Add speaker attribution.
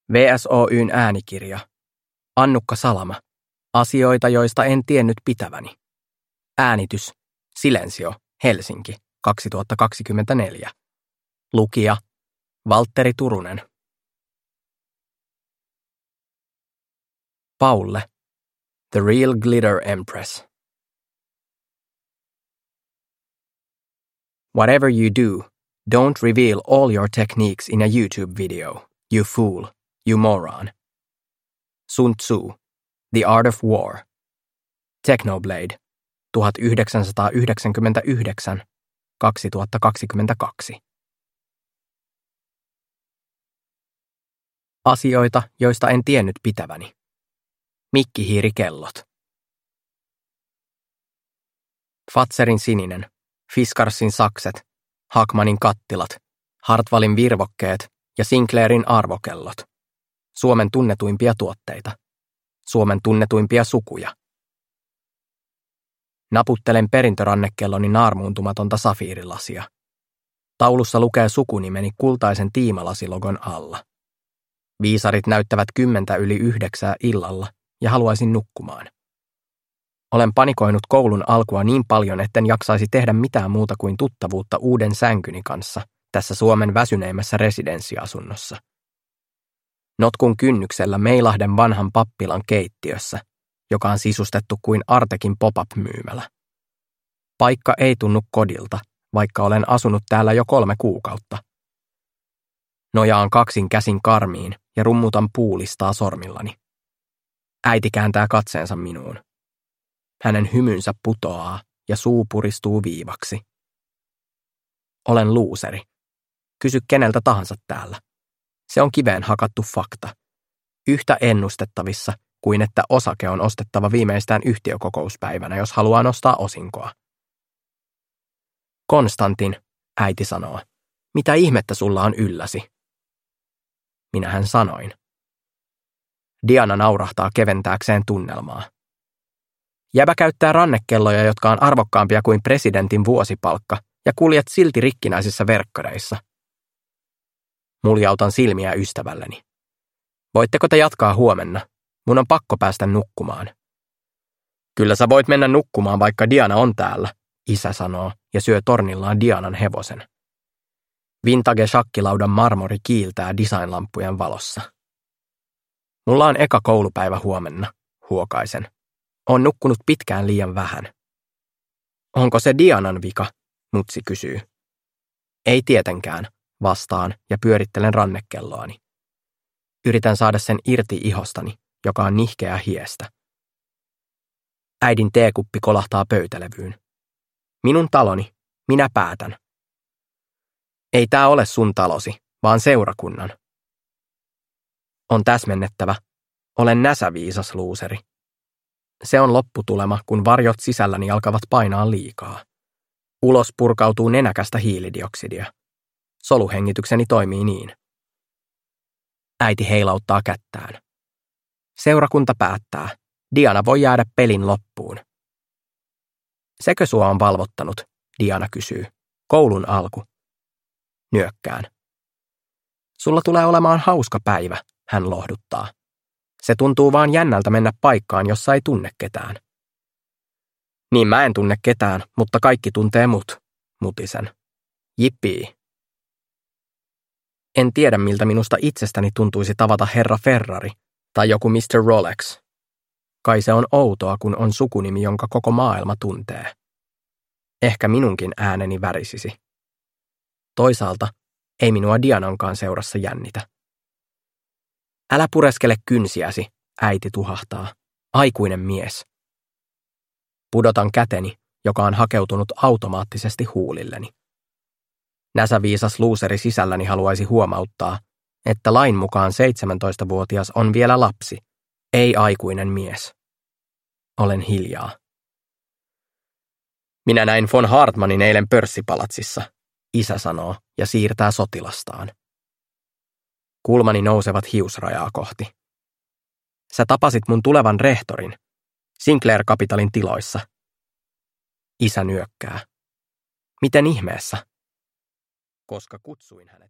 Speaker 1: VSOY:n äänikirja. Annukka Salama. Asioita, joista en tiennyt pitäväni. Äänitys. Silensio. Helsinki. 2024. Lukija. Valtteri Turunen. Paulle. The Real Glitter Empress. Whatever you do, don't reveal all your techniques in a YouTube video, you fool, you moron. Sun Tzu, The Art of War. Technoblade, 1999-2022. Asioita, joista en tiennyt pitäväni. Mikkihiirikellot. Fatserin sininen, Fiskarsin sakset, Hackmanin kattilat, Hartwallin virvokkeet ja Sinclairin arvokellot. Suomen tunnetuimpia tuotteita. Suomen tunnetuimpia sukuja. Naputtelen perintörannekelloni naarmuuntumatonta safiirilasia. Taulussa lukee sukunimeni kultaisen tiimalasilogon alla. Viisarit näyttävät 8:10 illalla ja haluaisin nukkumaan. Olen panikoinut koulun alkua niin paljon, etten jaksaisi tehdä mitään muuta kuin tuttavuutta uuden sänkyni kanssa tässä Suomen väsyneimmässä residenssiasunnossa. Notkun kynnyksellä Meilahden vanhan pappilan keittiössä, joka on sisustettu kuin Artekin pop-up-myymälä. Paikka ei tunnu kodilta, vaikka olen asunut täällä jo 3 kuukautta. Nojaan kaksin käsin karmiin ja rummutan puulistaa sormillani. Äiti kääntää katseensa minuun. Hänen hymynsä putoaa ja suu puristuu viivaksi. Olen luuseri. Kysy keneltä tahansa täällä. Se on kiveen hakattu fakta. Yhtä ennustettavissa kuin että osake on ostettava viimeistään yhtiökokouspäivänä, jos haluaa nostaa osinkoa. Konstantin, äiti sanoo, mitä ihmettä sulla on ylläsi? Minähän sanoin. Diana naurahtaa keventääkseen tunnelmaa. Jäbä käyttää rannekelloja, jotka on arvokkaampia kuin presidentin vuosipalkka, ja kuljet silti rikkinäisissä verkkareissa. Muljautan silmiä ystävälleni. Voitteko te jatkaa huomenna? Mun on pakko päästä nukkumaan. Kyllä sä voit mennä nukkumaan, vaikka Diana on täällä, isä sanoo ja syö tornillaan Dianan hevosen. Vintage-shakkilaudan marmori kiiltää designlampujen valossa. Mulla on eka koulupäivä huomenna, huokaisen. On nukkunut pitkään liian vähän. Onko se Dianan vika? Mutsi kysyy. Ei tietenkään, vastaan ja pyörittelen rannekelloani. Yritän saada sen irti ihostani, joka on nihkeä hiestä. Äidin teekuppi kolahtaa pöytälevyyn. Minun taloni, minä päätän. Ei tää ole sun talosi, vaan seurakunnan. On täsmennettävä. Olen näsäviisas luuseri. Se on lopputulema, kun varjot sisälläni alkavat painaa liikaa. Ulos purkautuu nenäkästä hiilidioksidia. Soluhengitykseni toimii niin. Äiti heilauttaa kättään. Seurakunta päättää. Diana voi jäädä pelin loppuun. Sekö sua on valvottanut? Diana kysyy. Koulun alku. Nyökkään. Sulla tulee olemaan hauska päivä, hän lohduttaa. Se tuntuu vaan jännältä mennä paikkaan, jossa ei tunne ketään. Niin mä en tunne ketään, mutta kaikki tuntee mut, mutisen. Jippii. En tiedä, miltä minusta itsestäni tuntuisi tavata herra Ferrari tai joku Mr. Rolex. Kai se on outoa, kun on sukunimi, jonka koko maailma tuntee. Ehkä minunkin ääneni värisisi. Toisaalta ei minua Dianankaan seurassa jännitä. Älä pureskele kynsiäsi, äiti tuhahtaa. Aikuinen mies. Pudotan käteni, joka on hakeutunut automaattisesti huulilleni. Näsäviisas luuseri sisälläni haluaisi huomauttaa, että lain mukaan 17-vuotias on vielä lapsi, ei aikuinen mies. Olen hiljaa. Minä näin von Hartmannin eilen pörssipalatsissa, isä sanoo ja siirtää sotilastaan. Kulmani nousevat hiusrajaa kohti. Sä tapasit mun tulevan rehtorin, Sinclair Capitalin tiloissa. Isä nyökkää. Miten ihmeessä? Koska kutsuin hänet.